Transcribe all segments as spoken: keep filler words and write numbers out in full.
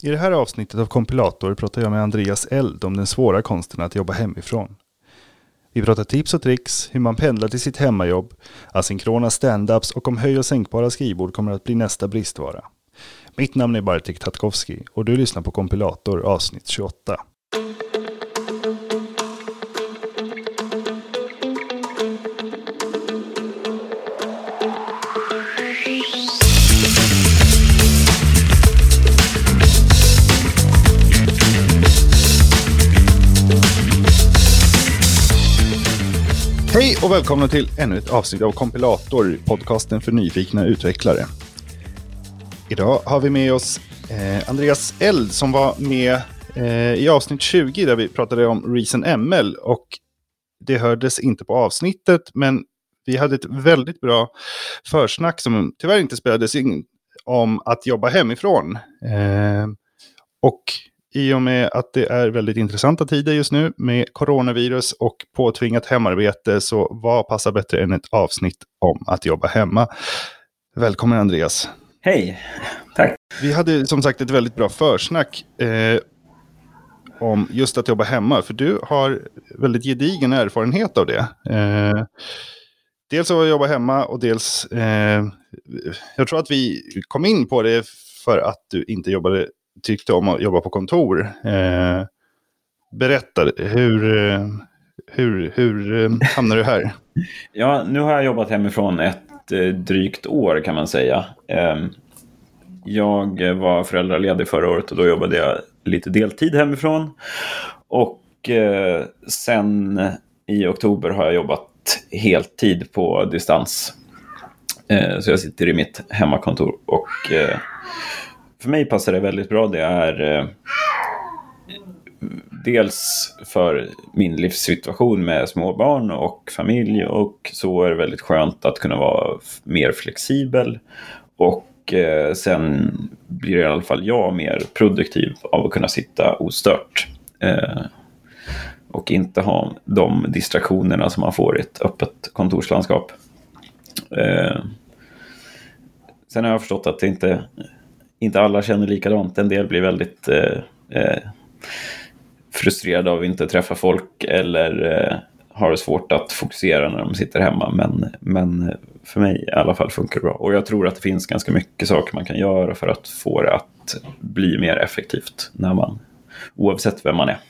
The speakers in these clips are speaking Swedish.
I det här avsnittet av Kompilator pratar jag med Andreas Eld om den svåra konsten att jobba hemifrån. Vi pratar tips och tricks, hur man pendlar till sitt hemmajobb, asynkrona stand-ups och om höj- och sänkbara skrivbord kommer att bli nästa bristvara. Mitt namn är Bartek Tatkovski och du lyssnar på Kompilator avsnitt tjugoåtta. Hej och välkomna till ännu ett avsnitt av Kompilator, podcasten för nyfikna utvecklare. Idag har vi med oss eh, Andreas Eld som var med eh, i avsnitt tjugo där vi pratade om Reason M L, och det hördes inte på avsnittet, men vi hade ett väldigt bra försnack som tyvärr inte spelades in om att jobba hemifrån. Eh, och i och med att det är väldigt intressanta tider just nu med coronavirus och påtvingat hemarbete, så vad passar bättre än ett avsnitt om att jobba hemma. Välkommen Andreas. Hej, tack. Vi hade som sagt ett väldigt bra försnack eh, om just att jobba hemma, för du har väldigt gedigen erfarenhet av det. Eh, dels att jobba hemma och dels, eh, jag tror att vi kom in på det för att du inte jobbade tyckte om att jobba på kontor. Eh, berätta, hur, hur, hur hamnar du här? Ja, nu har jag jobbat hemifrån ett eh, drygt år kan man säga. Eh, jag var föräldraledig förra året och då jobbade jag lite deltid hemifrån. Och eh, sen i oktober har jag jobbat heltid på distans. Eh, så jag sitter i mitt hemmakontor och eh, för mig passar det väldigt bra. Det är eh, dels för min livssituation med småbarn och familj, och så är det väldigt skönt att kunna vara mer flexibel, och eh, sen blir i alla fall jag mer produktiv av att kunna sitta ostört eh, och inte ha de distraktionerna som man får i ett öppet kontorslandskap. Eh, sen har jag förstått att det inte Inte alla känner likadant. En del blir väldigt eh, eh, frustrerade av att inte träffa folk eller eh, har det svårt att fokusera när de sitter hemma. Men, men för mig i alla fall funkar det bra. Och jag tror att det finns ganska mycket saker man kan göra för att få det att bli mer effektivt när man, oavsett vem man är.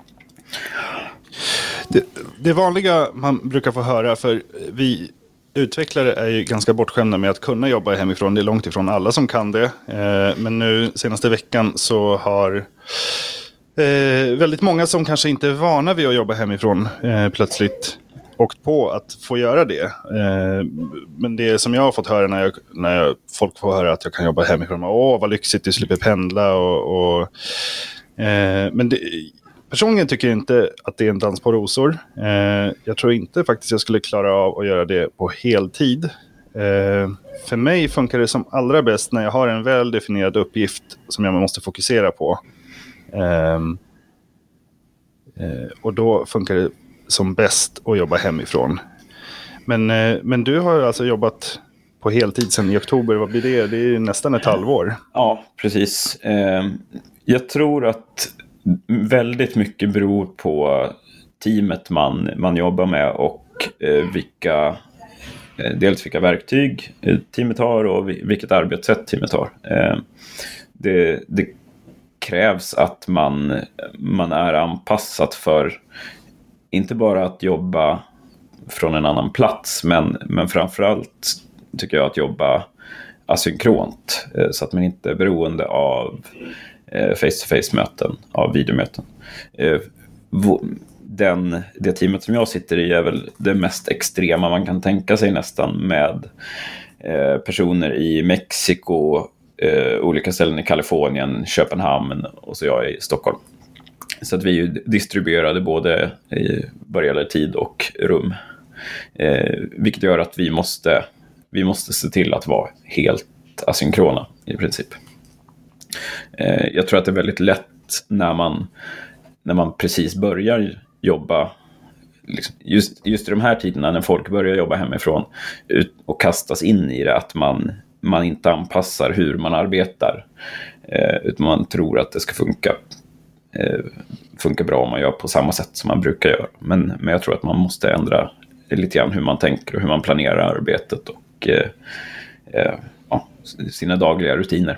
Det, det vanliga man brukar få höra, för vi utvecklare är ju ganska bortskämda med att kunna jobba hemifrån. Det är långt ifrån alla som kan det. Eh, men nu senaste veckan så har eh, väldigt många som kanske inte är vana vid att jobba hemifrån eh, plötsligt åkt på att få göra det. Eh, men det som jag har fått höra när, jag, när jag, folk får höra att jag kan jobba hemifrån. Åh, vad lyxigt, du slipper pendla. Och, och, eh, men det... Personligen tycker jag inte att det är en dans på rosor. Eh, jag tror inte faktiskt jag skulle klara av att göra det på heltid. Eh, för mig funkar det som allra bäst när jag har en väl definierad uppgift som jag måste fokusera på. Eh, eh, och då funkar det som bäst att jobba hemifrån. Men, eh, men du har alltså jobbat på heltid sedan i oktober. Vad blir det? Det är nästan ett halvår. Ja, precis. Eh, jag tror att väldigt mycket beror på teamet man, man jobbar med och eh, vilka, eh, dels vilka verktyg eh, teamet har och vilket arbetssätt teamet har. Eh, det, det krävs att man, man är anpassat för inte bara att jobba från en annan plats, men, men framförallt tycker jag att jobba asynkront eh, så att man inte är beroende av face-to-face-möten, av videomöten. Den, det teamet som jag sitter i är väl det mest extrema man kan tänka sig nästan, med personer i Mexiko, olika ställen i Kalifornien, Köpenhamn och så jag i Stockholm. Så att vi är ju distribuerade både i vad gäller tid och rum. Vilket gör att vi måste, vi måste se till att vara helt asynkrona i princip. Jag tror att det är väldigt lätt när man, när man precis börjar jobba, liksom, just, just i de här tiderna när folk börjar jobba hemifrån ut och kastas in i det, att man, man inte anpassar hur man arbetar. Eh, utan man tror att det ska funka, eh, funka bra om man gör på samma sätt som man brukar göra. Men, men jag tror att man måste ändra lite grann hur man tänker och hur man planerar arbetet och eh, eh, ja, sina dagliga rutiner.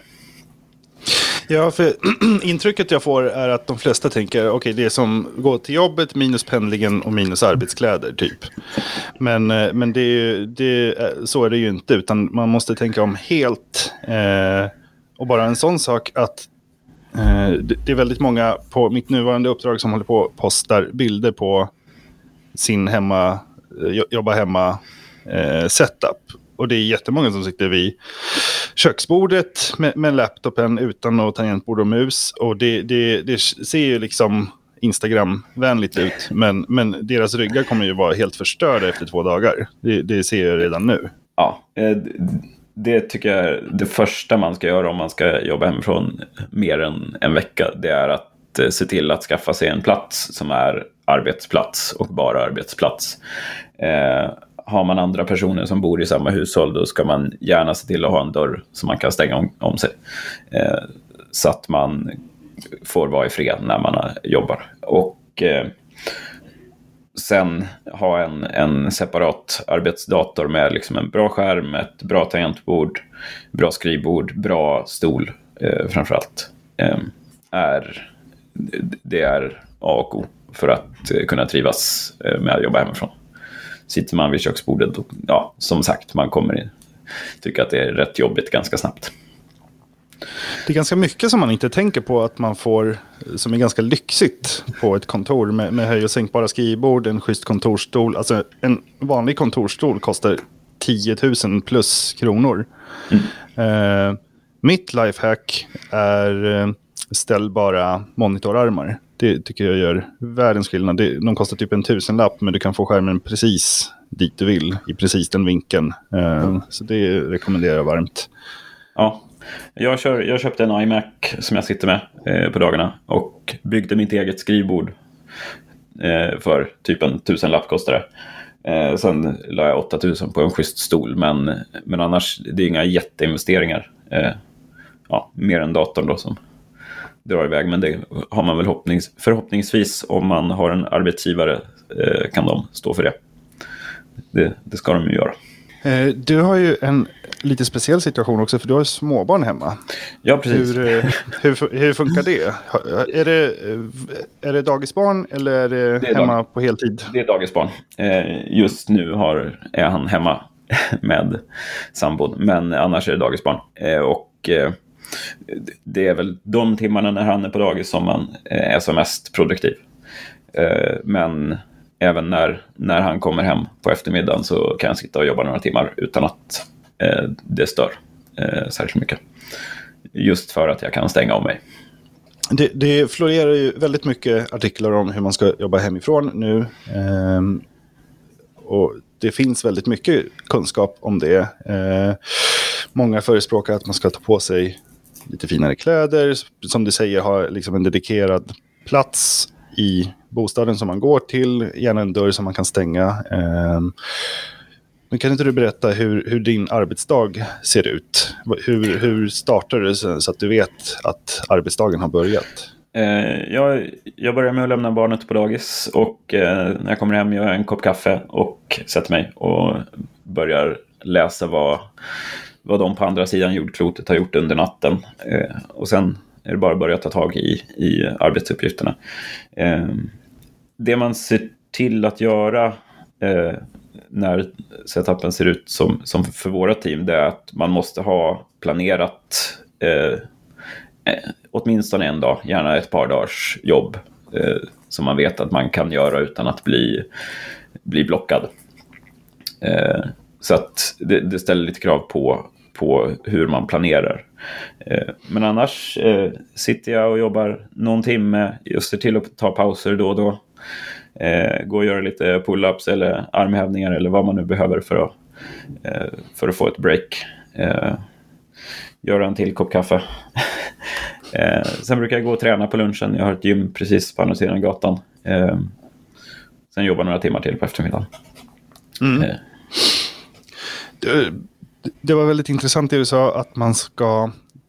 Ja, för intrycket jag får är att de flesta tänker okej, okay, det är som gå till jobbet minus pendlingen och minus arbetskläder typ. Men, men det är ju, det, så är det ju inte, utan man måste tänka om helt. Eh, och bara en sån sak att eh, det, det är väldigt många på mitt nuvarande uppdrag som håller på och postar bilder på sin hemma, jobba hemma eh, setup. Och det är jättemånga som sitter vid köksbordet med, med laptopen utan något tangentbord och mus. Och det, det, det ser ju liksom Instagram-vänligt ut. Men, men deras ryggar kommer ju vara helt förstörda efter två dagar. Det, det ser jag redan nu. Ja, det tycker jag är det första man ska göra om man ska jobba hemifrån mer än en vecka. Det är att se till att skaffa sig en plats som är arbetsplats och bara arbetsplats. Eh, Har man andra personer som bor i samma hushåll, då ska man gärna se till att ha en dörr som man kan stänga om, om sig. Eh, så att man får vara i fred när man jobbar. Och eh, sen ha en, en separat arbetsdator med liksom en bra skärm, ett bra tangentbord, bra skrivbord, bra stol eh, framförallt. Eh, är, det är A och O för att eh, kunna trivas eh, med att jobba hemifrån. Sitter man vid köksbordet och, ja, som sagt, man kommer in, tycka att det är rätt jobbigt ganska snabbt. Det är ganska mycket som man inte tänker på att man får, som är ganska lyxigt på ett kontor med, med höj- och sänkbara skrivbord, en schysst kontorstol. Alltså en vanlig kontorstol kostar tio tusen plus kronor. Mm. Eh, mitt lifehack är eh, ställbara monitorarmar. Det tycker jag gör världens skillnad. Det, de kostar typ en tusenlapp, men du kan få skärmen precis dit du vill, i precis den vinkeln. Uh, så det rekommenderar jag varmt. Ja, jag, kör, jag köpte en iMac som jag sitter med eh, på dagarna och byggde mitt eget skrivbord eh, för typ en tusenlapp kostade det. Eh, sen la jag åtta tusen på en schysst stol, men, men annars det är inga jätteinvesteringar. Eh, ja, mer än datorn då som drar iväg, men det har man väl hoppnings, förhoppningsvis om man har en arbetsgivare eh, kan de stå för det. det. Det ska de ju göra. Eh, du har ju en lite speciell situation också, för du har ju småbarn hemma. Ja, precis. Hur, hur, hur funkar det? Är det, är det dagisbarn eller är det, det är hemma dag, på heltid? Det är dagisbarn. Eh, just nu har, är han hemma med sambon, men annars är det dagisbarn. Eh, och eh, det är väl de timmarna när han är på dagis som man är som mest produktiv. Men även när, när han kommer hem på eftermiddagen så kan jag sitta och jobba några timmar utan att det stör särskilt mycket. Just för att jag kan stänga om mig. Det, det florerar ju väldigt mycket artiklar om hur man ska jobba hemifrån nu. Och det finns väldigt mycket kunskap om det. Många förespråkar att man ska ta på sig lite finare kläder, som du säger, ha liksom en dedikerad plats i bostaden som man går till, gärna en dörr som man kan stänga. Eh, men kan inte du berätta hur, hur din arbetsdag ser ut? Hur, hur startar du så att du vet att arbetsdagen har börjat? Eh, jag, jag börjar med att lämna barnet på dagis och eh, när jag kommer hem gör jag en kopp kaffe och sätter mig och börjar läsa vad vad de på andra sidan jordklotet har gjort under natten. Eh, och sen är det bara att börja ta tag i, i arbetsuppgifterna. Eh, det man ser till att göra eh, när setupen ser ut som, som för våra team, det är att man måste ha planerat eh, åtminstone en dag, gärna ett par dagars jobb eh, som man vet att man kan göra utan att bli, bli blockad. Eh, så att det, det ställer lite krav på på hur man planerar. Men annars eh, sitter jag och jobbar någon timme, just ser till att ta pauser då och då. Eh, gå och göra lite pull-ups eller armhävningar eller vad man nu behöver för att, eh, för att få ett break. Eh, göra en till kopp kaffe. eh, sen brukar jag gå och träna på lunchen. Jag har ett gym precis på andra sidan gatan. Eh, sen jobbar några timmar till på eftermiddagen. Mm. Eh. Det, det var väldigt intressant det du sa, att man ska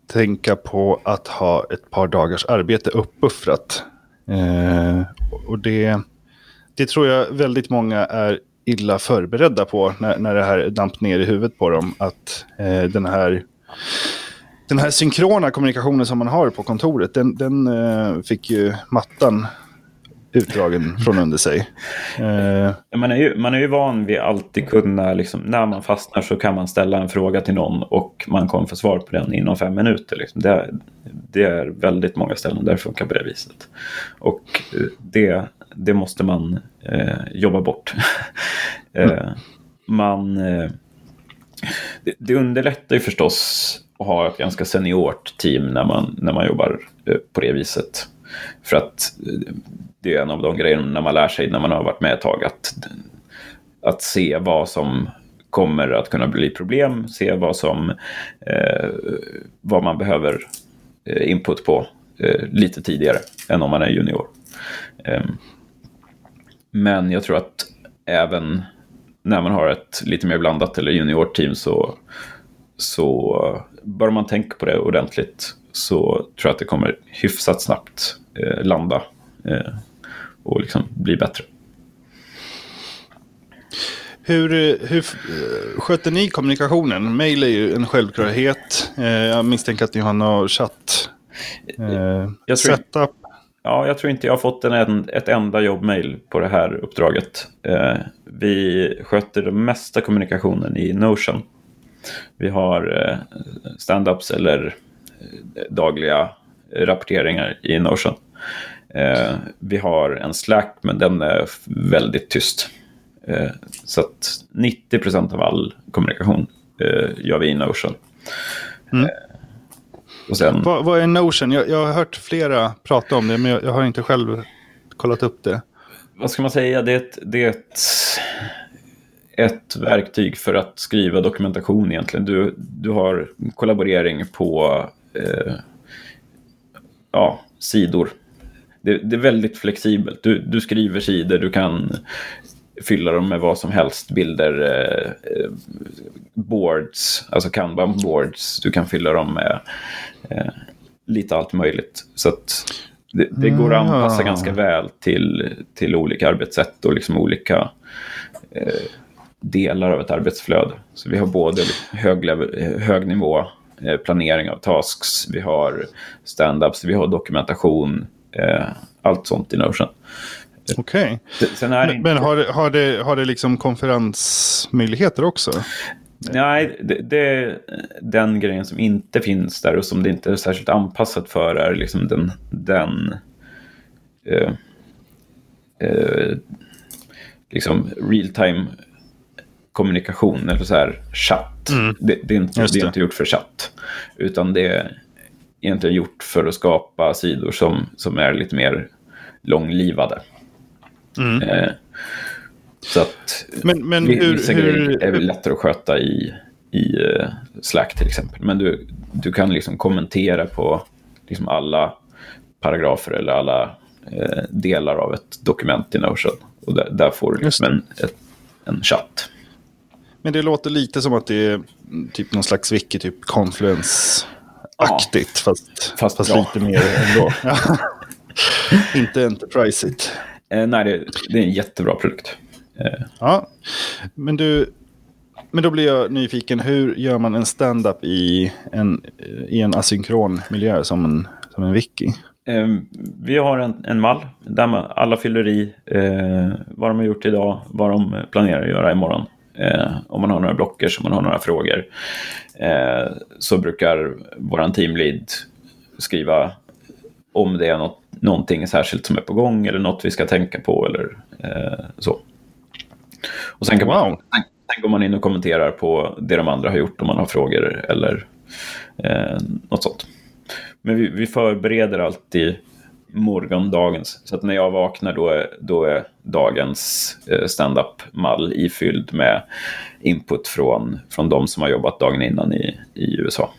tänka på att ha ett par dagars arbete uppbuffrat. Eh, och det, det tror jag väldigt många är illa förberedda på när, när det här damp ner i huvudet på dem. Att eh, den här den här synkrona kommunikationen som man har på kontoret, den, den eh, fick ju mattan utdragen från under sig. Eh. Man är ju, man är ju van vid alltid kunna, liksom, när man fastnar så kan man ställa en fråga till någon och man kommer få svar på den inom fem minuter. Liksom. Det, det är väldigt många ställen där det funkar på det viset. Och det, det måste man eh, jobba bort. eh, man, eh, det, det underlättar ju förstås att ha ett ganska seniort team när man, när man jobbar eh, på det viset. För att det är en av de grejerna när man lär sig när man har varit med ett tag att, att se vad som kommer att kunna bli problem, se vad som eh, vad man behöver eh, input på eh, lite tidigare än om man är junior. Eh, men jag tror att även när man har ett lite mer blandat eller junior-team så, så bör man tänka på det ordentligt, så tror jag att det kommer hyfsat snabbt eh, landa eh, och liksom bli bättre. Hur, hur sköter ni kommunikationen? Mail är ju en självklarhet. Eh, jag misstänker att ni har någon chatt. Eh, jag tror, setup. Ja, jag tror inte jag har fått en, ett enda jobbmail på det här uppdraget. Eh, vi sköter den mesta kommunikationen i Notion. Vi har eh, stand-ups eller dagliga rapporteringar i Notion. Eh, vi har en Slack, men den är väldigt tyst. Eh, så att nittio procent av all kommunikation eh, gör vi i Notion. Mm. Eh, och sen, vad, vad är Notion? Jag, jag har hört flera prata om det, men jag, jag har inte själv kollat upp det. Vad ska man säga? Det är ett, det är ett, ett verktyg för att skriva dokumentation egentligen. Du, du har kollaborering på eh, ja, sidor. Det, det är väldigt flexibelt. Du, du skriver sidor, du kan fylla dem med vad som helst. Bilder, eh, boards, alltså Kanban boards. Du kan fylla dem med eh, lite allt möjligt. Så att det, det går att anpassa mm. ganska väl till, till olika arbetssätt och liksom olika eh, delar av ett arbetsflöde. Så vi har både hög, level, hög nivå eh, planering av tasks, vi har stand-ups, vi har dokumentation, eh, allt sånt i Notion. Okej. Okay. Men, men har, det, har, det, har det liksom konferensmöjligheter också? Nej, det, det är den grejen som inte finns där och som det inte är särskilt anpassat för är liksom den, den eh, eh, liksom real-time kommunikation eller så här chatt. Mm. Det, det, är inte, det. det är inte gjort för chatt, utan det är egentligen gjort för att skapa sidor som, som är lite mer långlivade. Mm. Eh, så att men, men vissa hur, grejer hur, är väl lättare att sköta i, i uh, Slack till exempel. Men du, du kan liksom kommentera på liksom alla paragrafer eller alla uh, delar av ett dokument i Notion. Och där, där får du liksom en, ett, en chatt. Men det låter lite som att det är typ någon slags wiki, typ Confluence-aktigt. Ja. Fast, fast, fast lite mer ändå. Inte enterprise-igt. Eh, nej, det, det är en jättebra produkt. Eh. Ja, men du, men då blir jag nyfiken. Hur gör man en stand-up i en, i en asynkron miljö som en, som en wiki? Eh, vi har en, en mall där man, alla fyller i eh, vad de har gjort idag, vad de planerar att göra imorgon. Eh, om man har några blocker, om man har några frågor, eh, så brukar våran teamlead skriva om det är något, någonting särskilt som är på gång eller något vi ska tänka på eller eh, så. Och sen, kan man, wow. sen, sen går man in och kommenterar på det de andra har gjort om man har frågor eller eh, något sånt. Men vi, vi förbereder alltid morgondagens. Så att när jag vaknar då är, då är dagens eh, stand-up-mall ifylld med input från, från de som har jobbat dagen innan i, i U S A.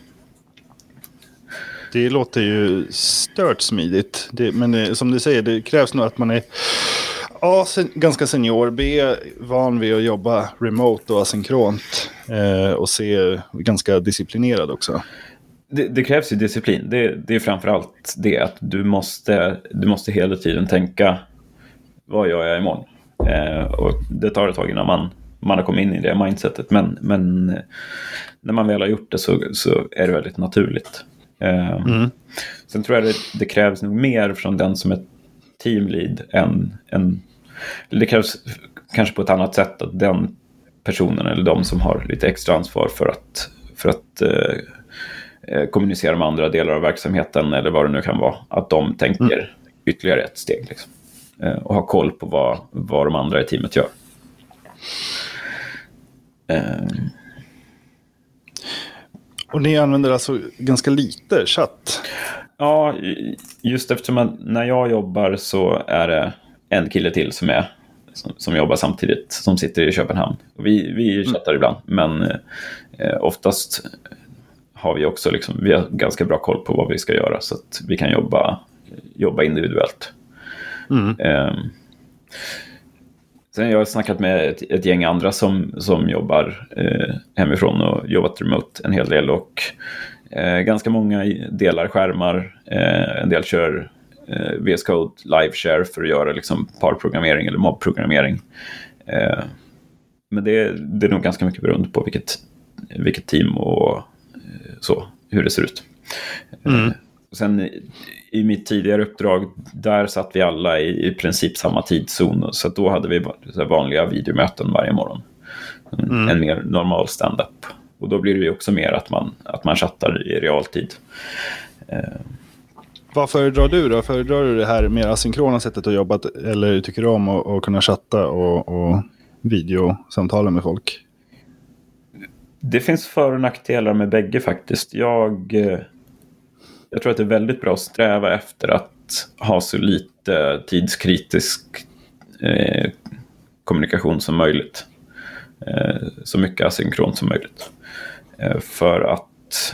Det låter ju stört smidigt. Det, men det, som du säger, det krävs nog att man är A, sen, ganska senior, B, van vid att jobba remote och asynkront, eh, och C, ganska disciplinerad också. Det, det krävs ju disciplin. Det, det är framförallt det att du måste, du måste hela tiden tänka, vad gör jag imorgon? Eh, och det tar ett tag innan man, man har kommit in i det mindsetet. Men, men när man väl har gjort det så, så är det väldigt naturligt. Eh, mm. Sen tror jag det, det krävs nog mer från den som är teamlead än, än det krävs kanske på ett annat sätt att den personen eller de som har lite extra ansvar för att, för att eh, kommunicera med andra delar av verksamheten eller vad det nu kan vara, att de tänker mm. ytterligare ett steg liksom, eh, och har koll på vad, vad de andra i teamet gör. Eh. Och ni använder alltså ganska lite chatt? Ja, just eftersom man, när jag jobbar så är det en kille till som är som, som jobbar samtidigt, som sitter i Köpenhamn. Vi, vi chattar mm. ibland, men eh, oftast har vi också liksom, vi har ganska bra koll på vad vi ska göra så att vi kan jobba, jobba individuellt. Mm. Eh, sen jag har snackat med ett, ett gäng andra som, som jobbar eh, hemifrån och jobbat remote en hel del och eh, ganska många delar skärmar, eh, en del kör eh, V S Code live share för att göra liksom parprogrammering eller mobbprogrammering. Eh, men det, det är nog ganska mycket beroende på vilket, vilket team och eh, så, hur det ser ut. Mm. Eh, sen i, i mitt tidigare uppdrag, där satt vi alla i, i princip samma tidszon. Så att då hade vi så vanliga videomöten varje morgon. Mm. En mer normal stand-up. Och då blir det ju också mer att man, att man chattar i realtid. Eh. Vad föredrar du då? Föredrar du det här mer asynkrona sättet att jobba eller tycker du om att, att kunna chatta och, och videosamtala med folk? Det finns för- och nackdelar med bägge faktiskt. Jag, jag tror att det är väldigt bra att sträva efter att ha så lite tidskritisk eh, kommunikation som möjligt. Eh, så mycket asynkront som möjligt. Eh, för att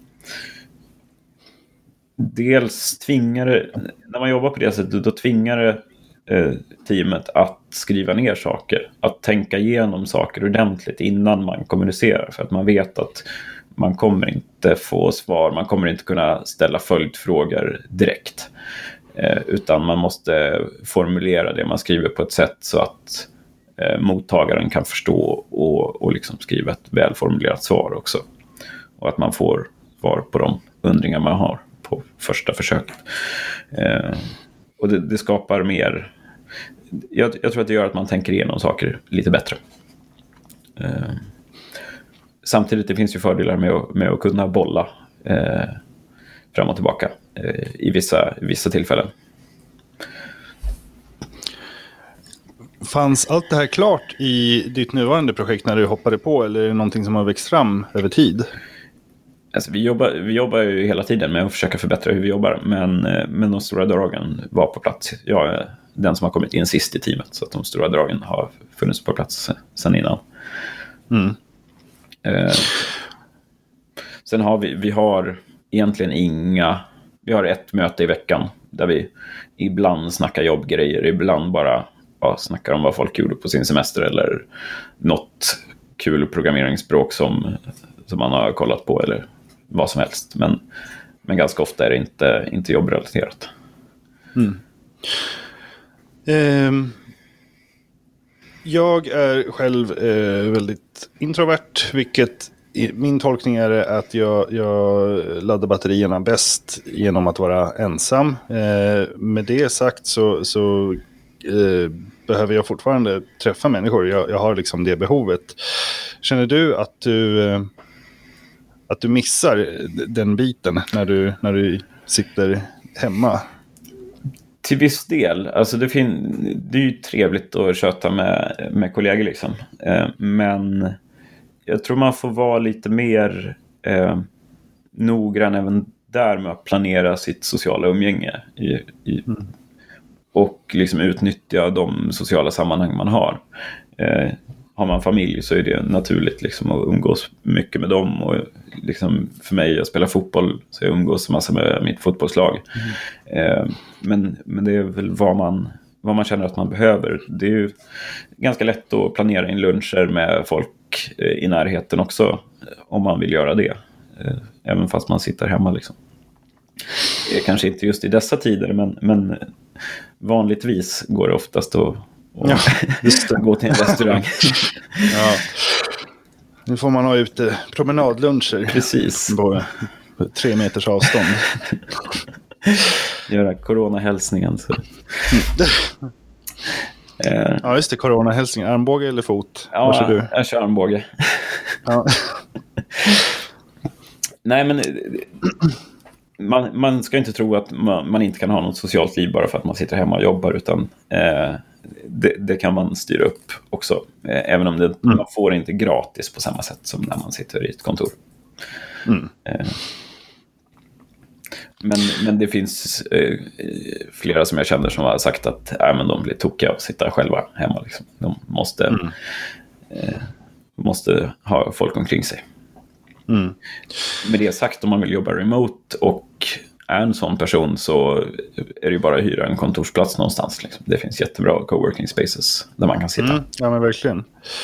dels tvingar det, när man jobbar på det sättet, då tvingar det eh, teamet att skriva ner saker, att tänka igenom saker ordentligt innan man kommunicerar, för att man vet att man kommer inte få svar, man kommer inte kunna ställa följdfrågor direkt, eh, utan man måste formulera det man skriver på ett sätt så att eh, mottagaren kan förstå och, och liksom skriva ett välformulerat svar också, och att man får svar på de undringar man har på första försöket. Eh, och det, det skapar mer, jag, jag tror att det gör att man tänker igenom saker lite bättre. Eh, samtidigt det finns ju fördelar med att, med att kunna bolla eh, fram och tillbaka eh, i vissa, vissa tillfällen. Fanns allt det här klart i ditt nuvarande projekt när du hoppade på, eller är det någonting som har växt fram över tid? Alltså, vi, jobbar, vi jobbar ju hela tiden med att försöka förbättra hur vi jobbar, men, men de stora dragen var på plats. Jag är den som har kommit in sist i teamet, så att de stora dragen har funnits på plats sedan innan. Mm. Eh, sen har vi, vi har egentligen inga, vi har ett möte i veckan där vi ibland snackar jobbgrejer, ibland bara ja, snackar om vad folk gjorde på sin semester eller något kul programmeringsspråk som, som man har kollat på eller vad som helst. Men, men ganska ofta är det inte, inte jobbrelaterat. Mm. Um, jag är själv uh, väldigt introvert, vilket i, min tolkning är att jag, jag laddar batterierna bäst genom att vara ensam. Uh, med det sagt så, så uh, behöver jag fortfarande träffa människor. Jag, jag har liksom det behovet. Känner du att du... Uh, att du missar den biten när du, när du sitter hemma? Till viss del. Alltså det, fin- det är ju trevligt att köta med, med kollegor liksom. Eh, men jag tror man får vara lite mer eh, noggrann även där med att planera sitt sociala umgänge. I, i, mm. Och liksom utnyttja de sociala sammanhang man har. Eh, Har man familj så är det naturligt liksom att umgås mycket med dem. Och liksom för mig, jag spelar fotboll så jag umgås massa med mitt fotbollslag. Mm. Eh, men, men det är väl vad man, vad man känner att man behöver. Det är ju ganska lätt att planera in luncher med folk i närheten också, om man vill göra det. eh, även fast man sitter hemma liksom. Det är kanske inte just i dessa tider, men, men vanligtvis går det oftast att, att Ja, just det. gå till en restaurang. Ja. Nu får man ha ute promenadluncher. Precis. På tre meters avstånd. Göra coronahälsningen. Så. Mm. Ja, just det. Coronahälsning. Armbåge eller fot? Ja, vad kör du? Jag kör armbåge. Ja. Nej, men man, man ska inte tro att man, man inte kan ha något socialt liv bara för att man sitter hemma och jobbar, utan eh, det, det kan man styra upp också. Eh, även om det, mm. man får inte gratis på samma sätt som när man sitter i ett kontor. Mm. Eh, Men, men det finns eh, flera som jag känner som har sagt att äh, men de blir tokiga och sitta själva hemma. Liksom. De måste, mm. eh, måste ha folk omkring sig. Mm. Med det sagt, om man vill jobba remote och är en sån person, så är det ju bara att hyra en kontorsplats någonstans. Liksom. Det finns jättebra coworking spaces där man kan sitta. Mm. Ja, men verkligen.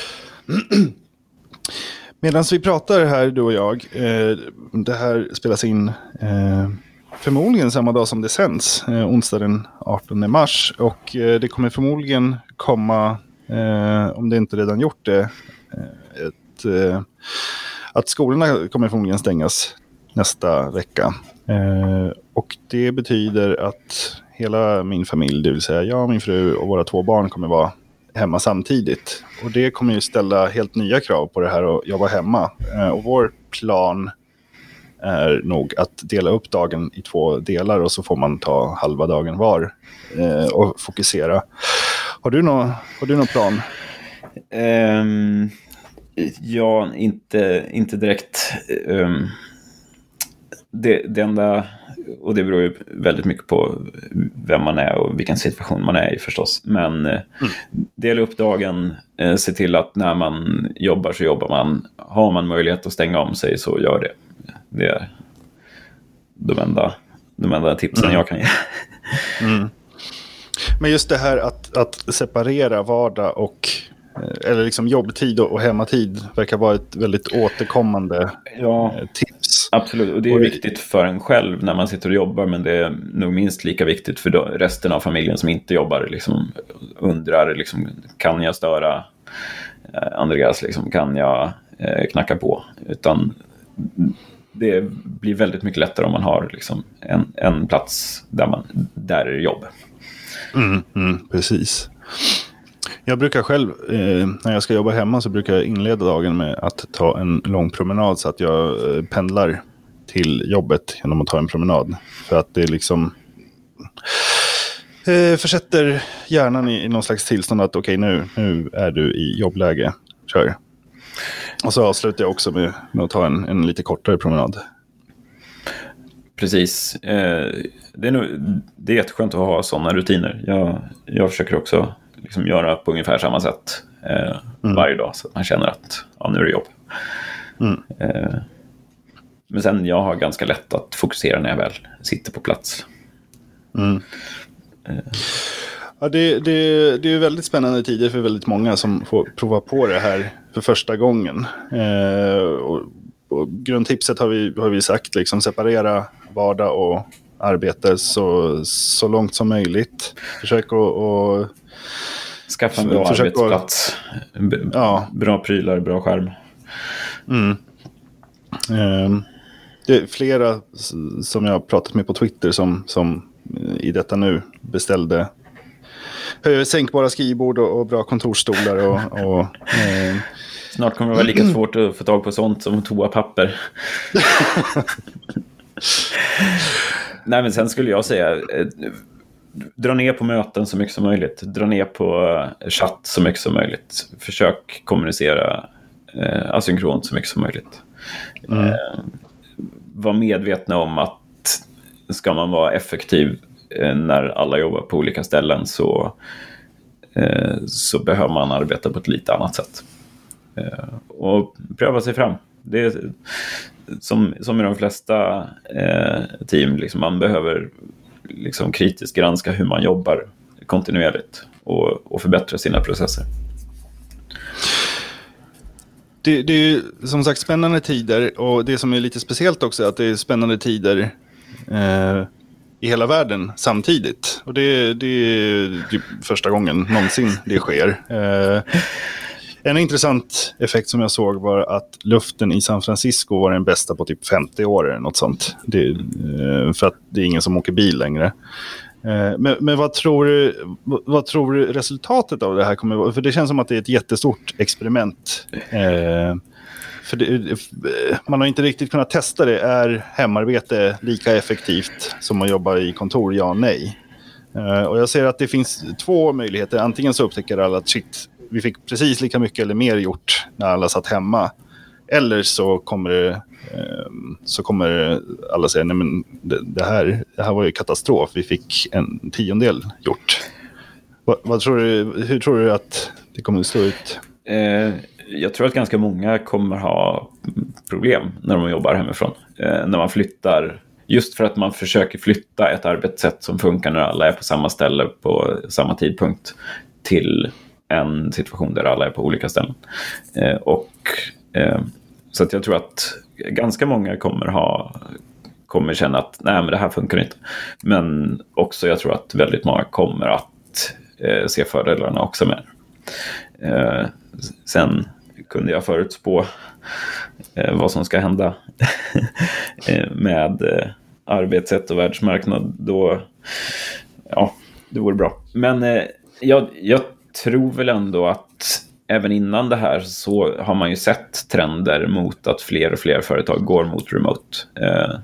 Medan vi pratar här, du och jag, eh, det här spelas in eh, förmodligen samma dag som det sänds, eh, onsdag den artonde mars. Och eh, det kommer förmodligen komma, eh, om det inte redan gjort det, eh, ett, eh, att skolorna kommer förmodligen stängas nästa vecka. Eh, och det betyder att hela min familj, det vill säga jag, min fru och våra två barn, kommer vara hemma samtidigt. Och det kommer ju ställa helt nya krav på det här att jobba hemma. Eh, och vår plan är nog att dela upp dagen i två delar, och så får man ta halva dagen var eh, och fokusera. Har du någon, har du någon plan? Um, ja, inte, inte direkt. Um, det, det enda, och det beror ju väldigt mycket på vem man är och vilken situation man är i förstås. Men mm. dela upp dagen, eh, se till att när man jobbar så jobbar man. Har man möjlighet att stänga om sig, så gör det. Det är de enda, de enda tipsen mm. jag kan ge. Mm. Men just det här att, att separera vardag och eller liksom jobbtid och hemmatid verkar vara ett väldigt återkommande ja, tips. Absolut, och det är och viktigt för en själv när man sitter och jobbar, men det är nog minst lika viktigt för resten av familjen som inte jobbar. Liksom undrar, liksom, kan jag störa Andreas? Liksom, kan jag eh, knacka på? Utan det blir väldigt mycket lättare om man har liksom, en, en plats där, man, där är det jobb. Mm, mm, precis. Jag brukar själv, eh, när jag ska jobba hemma, så brukar jag inleda dagen med att ta en lång promenad, så att jag eh, pendlar till jobbet genom att ta en promenad. För att det liksom eh, försätter hjärnan i, i någon slags tillstånd att okej, okay, nu, nu är du i jobbläge, kör. Och så avslutar jag också med, med att ta en, en lite kortare promenad. Precis. Eh, det, är nog, det är jätteskönt att ha sådana rutiner. Jag, jag försöker också liksom göra på ungefär samma sätt eh, mm. varje dag, så att man känner att ja, nu är det jobb. Mm. Eh, men sen jag har ganska lätt att fokusera när jag väl sitter på plats. Mm. Eh. Ja, det, det, det är väldigt spännande tider för väldigt många som får prova på det här för första gången. Eh, och, och grundtipset har vi, har vi sagt, liksom separera vardag och arbete så, så långt som möjligt. Försök att och, skaffa en bra arbetsplats. B- ja. Bra prylar, bra skärm. Mm. Eh, det är flera som jag har pratat med på Twitter som, som i detta nu beställde sänkbara skrivbord och, och bra kontorsstolar. Och, och, eh. Snart kommer det vara lika svårt att få tag på sånt som toapapper. Nej, men sen skulle jag säga eh, dra ner på möten så mycket som möjligt. Dra ner på chatt så mycket som möjligt. Försök kommunicera eh, asynkront så mycket som möjligt. Mm. Eh, var medvetna om att ska man vara effektiv eh, när alla jobbar på olika ställen, så, eh, så behöver man arbeta på ett lite annat sätt. Eh, och pröva sig fram. Det är som, som i de flesta eh, team, liksom, man behöver liksom kritiskt granska hur man jobbar kontinuerligt och, och förbättra sina processer. det, det är ju som sagt spännande tider, och det som är lite speciellt också är att det är spännande tider eh, i hela världen samtidigt. Och det, det är typ första gången någonsin det sker. Eh, en intressant effekt som jag såg var att luften i San Francisco var den bästa på typ femtio år eller något sånt. Det, eh, för att det är ingen som åker bil längre. Men, men vad tror du vad tror du resultatet av det här kommer vara? För det känns som att det är ett jättestort experiment. Eh, för det, man har inte riktigt kunnat testa det. Är hemarbete lika effektivt som att jobba i kontor? Ja, nej. Eh, och jag ser att det finns två möjligheter. Antingen så upptäcker alla att shit, vi fick precis lika mycket eller mer gjort när alla satt hemma. Eller så kommer det så kommer alla säga nej, men det, det, här, det här var ju katastrof. Vi fick en tiondel gjort. Vad, vad tror du, hur tror du att det kommer att stå ut? Eh, jag tror att ganska många kommer ha problem när de jobbar hemifrån. Eh, när man flyttar, just för att man försöker flytta ett arbetssätt som funkar när alla är på samma ställe på samma tidpunkt till en situation där alla är på olika ställen. Eh, och eh, så att jag tror att ganska många kommer ha kommer känna att nej, men det här funkar inte. Men också jag tror att väldigt många kommer att eh, se fördelarna också med. Eh, sen kunde jag förutspå eh, vad som ska hända med eh, arbetssätt och världsmarknad. Då, ja, det vore bra. Men eh, jag, jag tror väl ändå att även innan det här så har man ju sett trender mot att fler och fler företag går mot remote. Eh,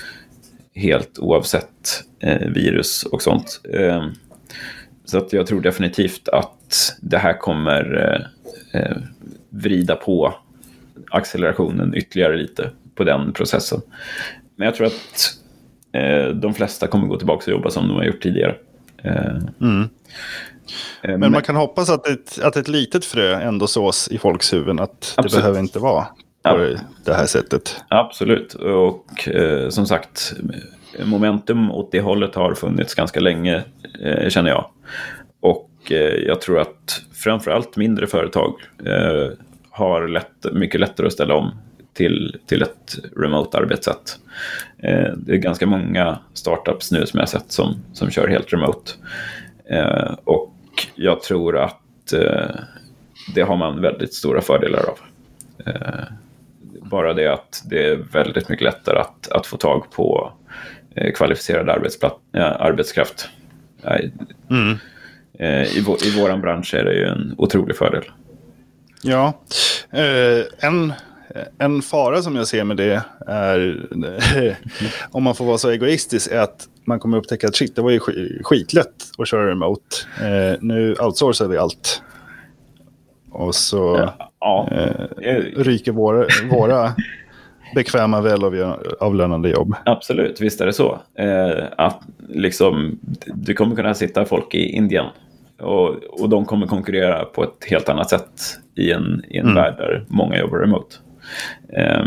helt oavsett eh, virus och sånt. Eh, så att jag tror definitivt att det här kommer eh, vrida på accelerationen ytterligare lite på den processen. Men jag tror att eh, de flesta kommer gå tillbaka och jobba som de har gjort tidigare. Eh, mm. Men, Men man kan hoppas att ett, att ett litet frö ändå sås i folks huvuden, att absolut. Det behöver inte vara på ja. det här sättet. Absolut, och eh, som sagt, momentum åt det hållet har funnits ganska länge, eh, känner jag. Och eh, jag tror att framförallt mindre företag eh, har lätt, mycket lättare att ställa om till, till ett remote arbetssätt. Eh, det är ganska många startups nu som jag sett som, som kör helt remote. Eh, och jag tror att eh, det har man väldigt stora fördelar av. Eh, bara det att det är väldigt mycket lättare att, att få tag på eh, kvalificerad arbetsplatt, äh, arbetskraft. Mm. Eh, i, vår, I våran bransch är det ju en otrolig fördel. Ja, eh, en, en fara som jag ser med det är, om man får vara så egoistisk, är att man kommer upptäcka att shit, det var ju skitlätt att köra remote. Eh, nu outsourcar vi allt. Och så ja, eh, ryker våra, våra bekväma, välavlönande jobb. Absolut, visst är det så. Eh, att liksom, du kommer kunna sitta folk i Indien och, och de kommer konkurrera på ett helt annat sätt i en, i en mm. värld där många jobbar remote. Eh,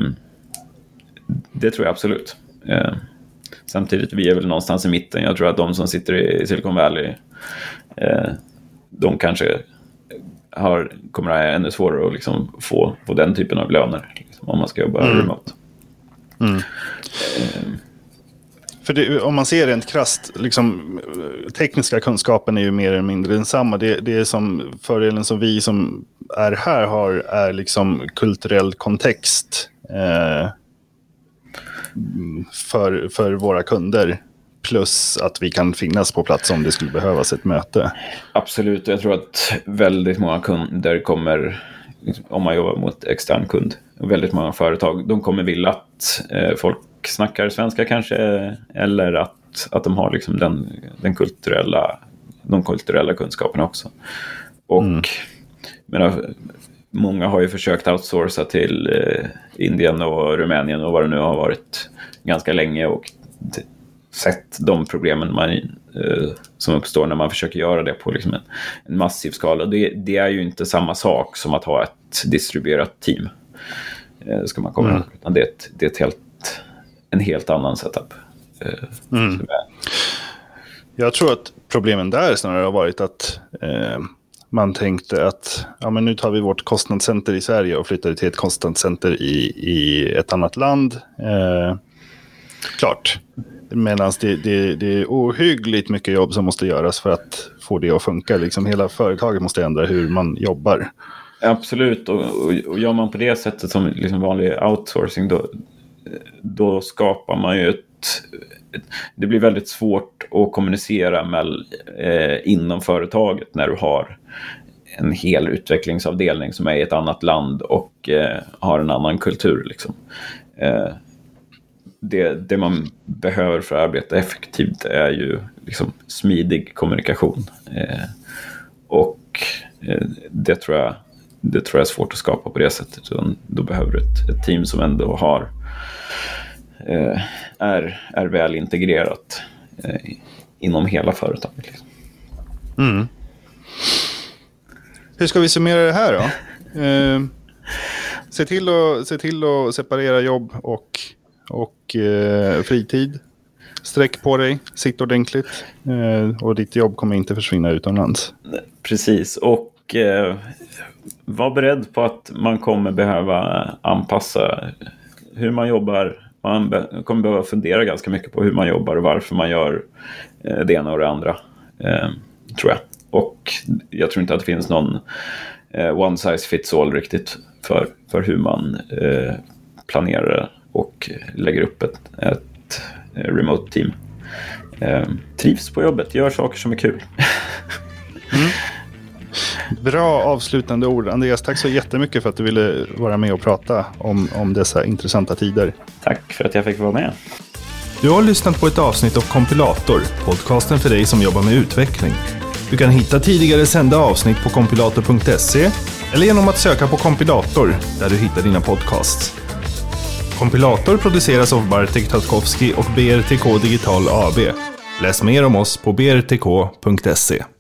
det tror jag absolut. Eh, samtidigt, vi är väl någonstans i mitten. Jag tror att de som sitter i Silicon Valley, eh, de kanske har, kommer att ha ännu svårare att liksom få, få den typen av löner liksom, om man ska jobba mm. remote. Mm. Eh. För det, om man ser rent krasst, liksom, tekniska kunskapen är ju mer eller mindre densamma. Det, det är som fördelen som vi som är här har, är liksom kulturell kontext eh, för, för våra kunder. Plus att vi kan finnas på plats om det skulle behövas ett möte. Absolut, jag tror att väldigt många kunder kommer, om man jobbar mot extern kund, väldigt många företag, de kommer vilja att eh, folk snackar svenska kanske, eller att, att de har liksom den, den kulturella, de kulturella kunskaperna också. Och mm. menar, många har ju försökt outsourca till eh, Indien och Rumänien och vad det nu har varit ganska länge, och t- sett de problemen man, eh, som uppstår när man försöker göra det på liksom en, en massiv skala. Det, det är ju inte samma sak som att ha ett distribuerat team. Eh, ska man komma mm. ihåg. Det är ett, det är ett helt, en helt annan setup. Eh, mm. Jag tror att problemen där snarare har varit att eh, man tänkte att ja, men nu tar vi vårt kostnadscenter i Sverige och flyttar det till ett kostnadscenter i, i ett annat land. Eh, klart. Medan det, det, det är ohyggligt mycket jobb som måste göras för att få det att funka. Liksom hela företaget måste ändra hur man jobbar. Absolut, och, och, och gör man på det sättet som liksom vanlig outsourcing, då, då skapar man ju ett, ett... Det blir väldigt svårt att kommunicera med, eh, inom företaget när du har en hel utvecklingsavdelning som är i ett annat land och eh, har en annan kultur. Liksom. Eh, det, det man behöver för att arbeta effektivt är ju liksom smidig kommunikation. Eh, och eh, det tror jag Det tror jag är svårt att skapa på det sättet. Då behöver du ett, ett team som ändå har eh, är, är väl integrerat eh, inom hela företaget. Liksom. Mm. Hur ska vi summera det här då? eh, se, till att, se till att separera jobb och, och eh, fritid. Sträck på dig, sitt ordentligt eh, och ditt jobb kommer inte försvinna utomlands. Precis, och eh, var beredd på att man kommer behöva anpassa hur man jobbar. Man be- kommer behöva fundera ganska mycket på hur man jobbar och varför man gör eh, det ena och det andra, eh, tror jag. Och jag tror inte att det finns någon eh, one size fits all riktigt för, för hur man eh, planerar och lägger upp ett, ett remote team. Eh, trivs på jobbet, gör saker som är kul. Mm. Bra avslutande ord. Andreas, tack så jättemycket för att du ville vara med och prata om, om dessa intressanta tider. Tack för att jag fick vara med. Du har lyssnat på ett avsnitt av Kompilator, podcasten för dig som jobbar med utveckling. Du kan hitta tidigare sända avsnitt på kompilator punkt se eller genom att söka på Kompilator där du hittar dina podcasts. Kompilator produceras av Bartek Tatkowski och B R T K Digital A B. Läs mer om oss på b r t k punkt se.